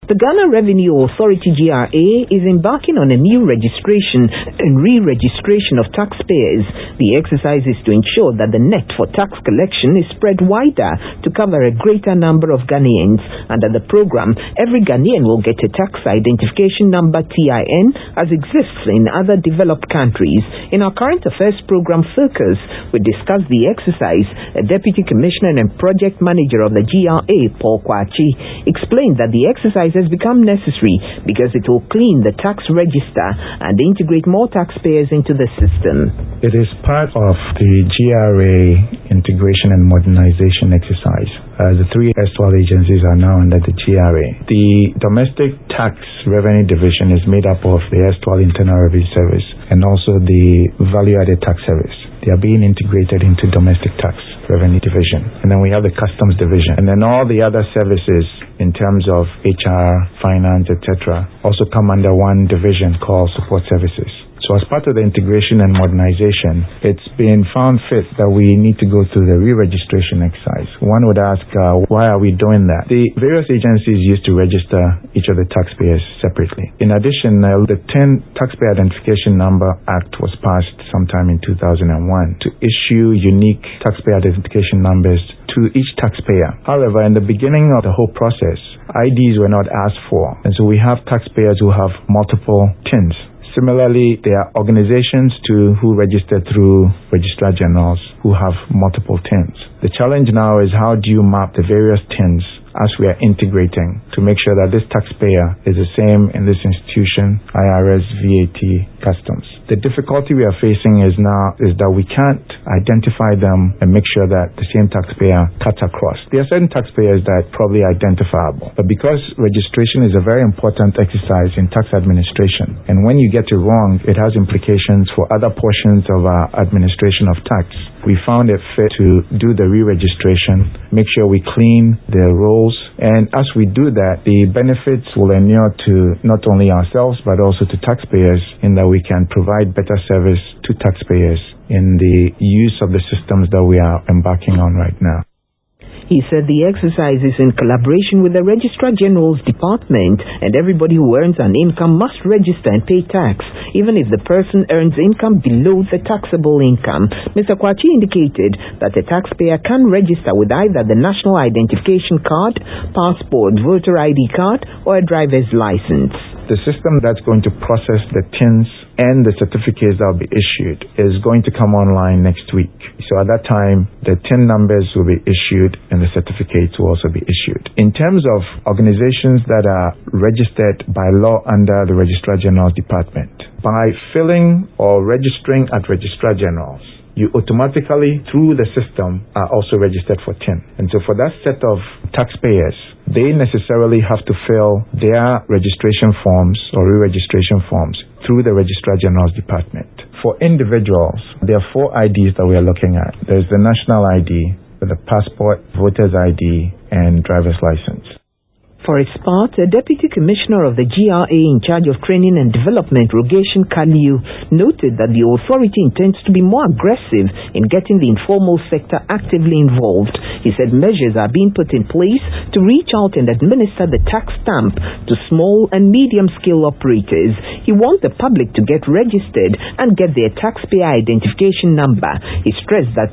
The Ghana Revenue Authority GRA is embarking on a new registration and re-registration of taxpayers. The exercise is to ensure that the net for tax collection is spread wider to cover a greater number of Ghanaians. Under the program, every Ghanaian will get a tax identification number TIN as exists in other developed countries. In our current affairs program Focus, we discussed the exercise. A Deputy Commissioner and Project Manager of the GRA, Paul Kwachi, explained that the exercise has become necessary because it will clean the tax register and integrate more taxpayers into the system. It is part of the GRA integration and modernization exercise. The three erstwhile agencies are now under the GRA. The Domestic Tax Revenue Division is made up of the erstwhile Internal Revenue Service and also the Value-Added Tax Service. They are being integrated into Domestic Tax Revenue Division. And then we have the Customs Division. And then all the other services in terms of HR, finance, etc. also come under one division called Support Services. So as part of the integration and modernization, it's been found fit that we need to go through the re-registration exercise. One would ask, why are we doing that? The various agencies used to register each of the taxpayers separately. In addition, the 10 Taxpayer Identification Number Act was passed sometime in 2001 to issue unique taxpayer identification numbers to each taxpayer. However, in the beginning of the whole process, IDs were not asked for, and so we have taxpayers who have multiple TINs. Similarly, there are organizations who register through Registrar Generals who have multiple TINs. The challenge now is how do you map the various TINs as we are integrating to make sure that this taxpayer is the same in this institution, IRS, VAT, Customs. The difficulty we are facing is that we can't identify them and make sure that the same taxpayer cuts across. There are certain taxpayers that are probably identifiable, but because registration is a very important exercise in tax administration, and when you get it wrong, it has implications for other portions of our administration of tax. We found it fit to do the re-registration, make sure we clean the roles, and as we do that, the benefits will inure to not only ourselves but also to taxpayers in that we can provide better service to taxpayers in the use of the systems that we are embarking on right now. He said the exercise is in collaboration with the Registrar General's Department, and everybody who earns an income must register and pay tax, even if the person earns income below the taxable income. Mr. Kwachi indicated that a taxpayer can register with either the National Identification Card, passport, voter ID card, or a driver's license. The system that's going to process the TINs and the certificates that will be issued is going to come online next week. So at that time, the TIN numbers will be issued and the certificates will also be issued. In terms of organizations that are registered by law under the Registrar General's Department, by filling or registering at Registrar General's, you automatically, through the system, are also registered for TIN. And so for that set of taxpayers, they necessarily have to fill their registration forms or re-registration forms through the Registrar General's Department. For individuals, there are 4 IDs that we are looking at. There's the national ID, the passport, voter's ID, and driver's license. For its part, a Deputy Commissioner of the GRA in charge of training and development, Rogation Kaliu, noted that the authority intends to be more aggressive in getting the informal sector actively involved. He said measures are being put in place to reach out and administer the tax stamp to small and medium-scale operators. He wants the public to get registered and get their taxpayer identification number. He stressed that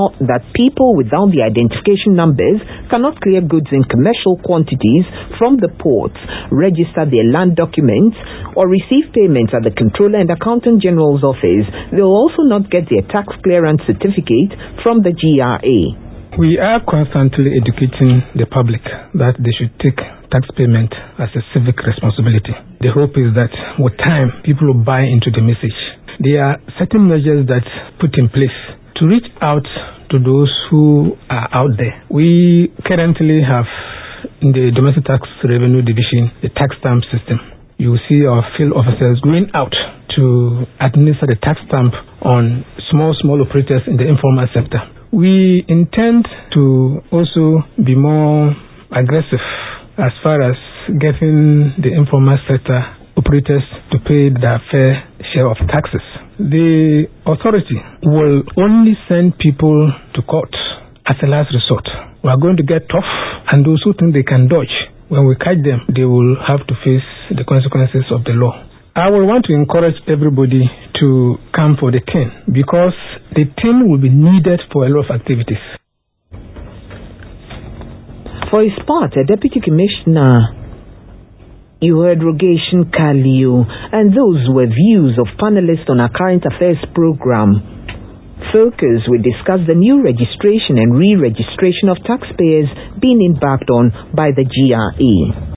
people without the identification numbers cannot clear goods in commercial quantities from the ports, register their land documents, or receive payments at the Controller and Accountant General's office. They will also not get their tax clearance certificate from the GRA. We are constantly educating the public that they should take tax payment as a civic responsibility. The hope is that with time, people will buy into the message. There are certain measures that put in place to reach out to those who are out there. We currently have in the Domestic Tax Revenue Division the tax stamp system. You will see our field officers going out to administer the tax stamp on small operators in the informal sector. We intend to also be more aggressive as far as getting the informal sector operators to pay their fair share of taxes. The authority will only send people to court as a last resort. We are going to get tough, and those who think they can dodge, when we catch them, they will have to face the consequences of the law. I will want to encourage everybody to come for the tin, because the tin will be needed for a lot of activities. For his part, a deputy commissioner, you heard Rogation Kaliu, and those were views of panelists on our current affairs program. Focus will discuss the new registration and re-registration of taxpayers being embarked on by the GRA.